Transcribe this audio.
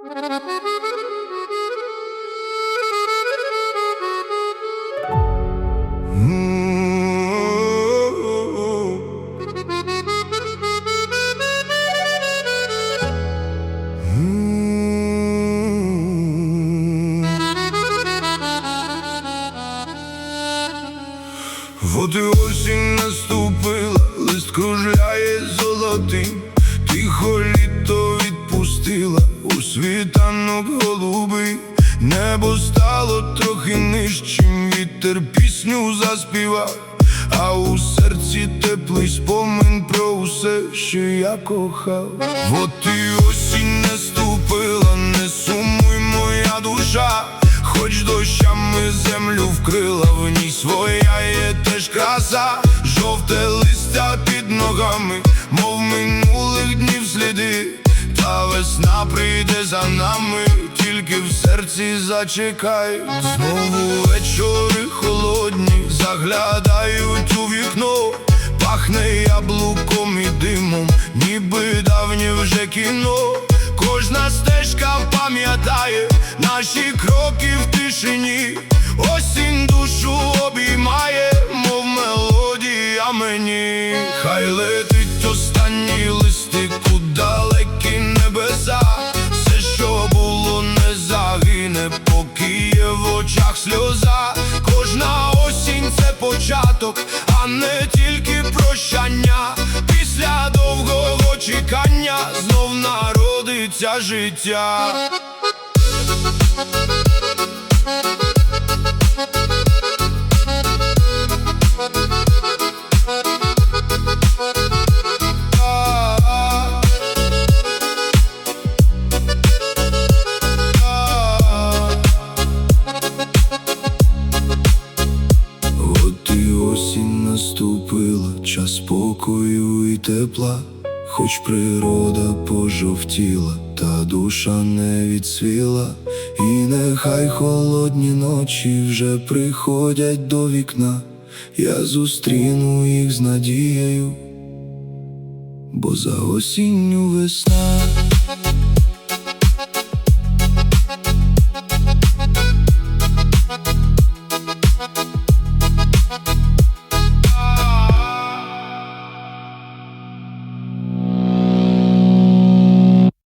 Вот і осінь наступила, лист кружляє золотим, тихо літо відпустила у світанок голубий. Небо стало трохи нижчим, вітер пісню заспівав, а у серці теплий спомин про усе, що я кохав. Вот і осінь наступила, не сумуй, моя душа, хоч дощами землю вкрила, в ній своя є теж краса. Жовте листя під ногами, мов минулих днів сліди, та весна прийде за нами, тільки в серці зачекай. Знову вечори холодні заглядають у вікно, пахне яблуком і димом, ніби давнє вже кіно. Кожна стежка пам'ятає наші кроки в тишині, осінь душу обіймає, мов мелодія мені. Хай летить останній листик у далекі небеса, все, що було, не загине, поки є в очах сльоза. Кожна осінь – це початок, а не тільки прощання. Після довгого чекання знов народиться життя. От і осінь наступила, час спокою і тепла, хоч природа пожовтіла, та душа не відсвіла. І нехай холодні ночі вже приходять до вікна, я зустріну їх з надією, бо за осінню весна.